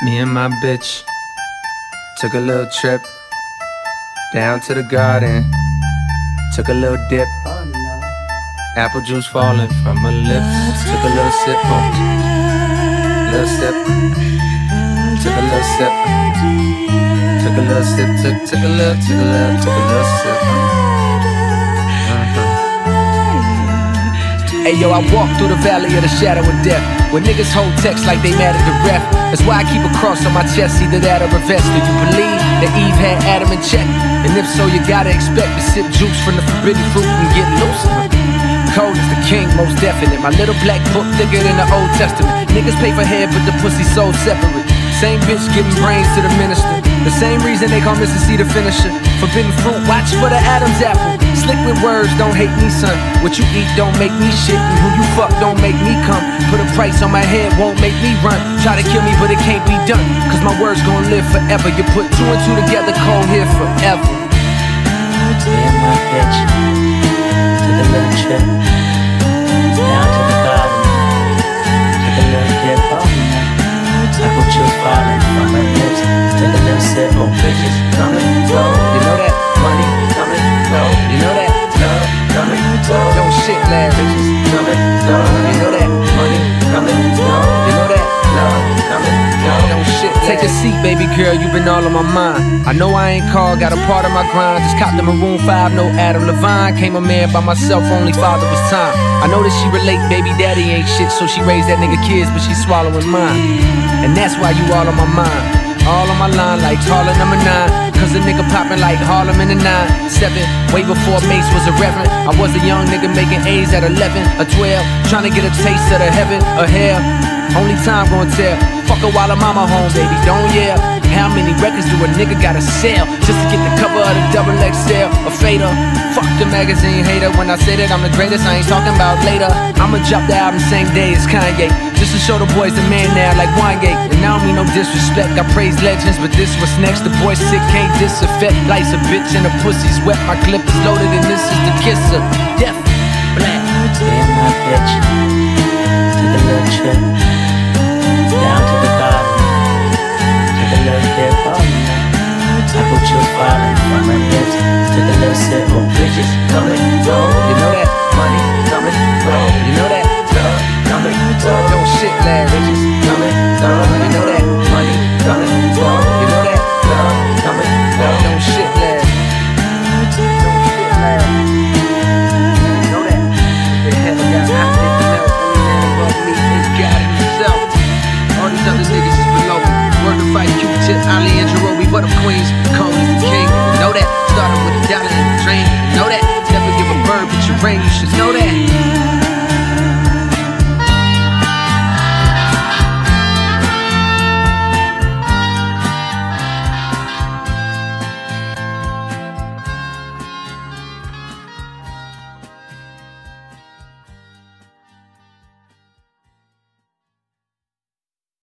Me and my bitch took a little trip down to the garden. Took a little dip, apple juice falling from her lips. Took a little sip, little sip. Took a little sip. Took a little sip, took a little sip. Ayo, I walk through the valley of the shadow of death, where niggas hold text like they mad at the ref. That's why I keep a cross on my chest, either that or a vest. Do you believe that Eve had Adam in check? And if so, you gotta expect to sip juice from the forbidden fruit and get loose. Cold is the king, most definite. My little black book thicker than the Old Testament. Niggas pay for head, but the pussy so separate. Same bitch giving brains to the minister. The same reason they call Mr. C the finisher. Forbidden fruit, watch for the Adam's apple. Slick with words, don't hate me, son. What you eat don't make me shit, and who you fuck don't make me come. Put a price on my head, won't make me run. Try to kill me, but it can't be done, cause my words gon' live forever. You put two and two together, cold here forever. Me and my bitch took a little trip down to the garden. Took a little dip, apple juice falling from my lips. Took a little sip, bitches come and go. You know that? Money come and go. You know that? Love come and go. Don't shit last. Bitches come and go. You know that? Money come and go. You know that? Love come and go. Don't shit. Take a seat, baby girl, you been all on my mind. I know I ain't called, got a part of my grind. Just copped the Maroon 5, no Adam Levine. Came a man by myself, only father was time. I know that she relate, baby daddy ain't shit, so she raised that nigga kids, but she swallowing mine. And that's why you all on my mind. All on my line like taller number 9. Cause a nigga poppin' like Harlem in the 9-7. Way before Mace was a reverend. I was a young nigga making A's at 11 or 12. Trying to get a taste of the heaven or hell. Only time gon' tell. Fuck her while her mama home, baby, don't yell. How many records do a nigga gotta sell just to get the cover of the double XL or fader? Fuck the magazine hater. When I say that I'm the greatest, I ain't talking about later. I'ma drop the album same day as Kanye, just to show the boys the man now like Wanye. And I don't mean no disrespect, I praise legends, but this what's next. The boy sick, can't disaffect. Life's a bitch and the pussy's wet. My clip is loaded and this is the kiss of death. Black. Me and my bitch took a little trip down to the garden. Took a little dip, apple juice falling from my lips. Took a little sip, bitches come and go. You know that? Money come and go. You know that? Love come and go. Don't shit last. Bitches come and go. You know that? Money come and go. You know that? Love come and go. Don't shit last. Don't shit last. You know that? They never got hot in the mouth. Only man above me is God himself. All these other niggas is below me. Word to fight Q-Tip, Ali and Jerobi, but them queens. Cole is the king. You know that? Started with a dollar and a dream. You know that? Never give a bird but your ring. You should know that.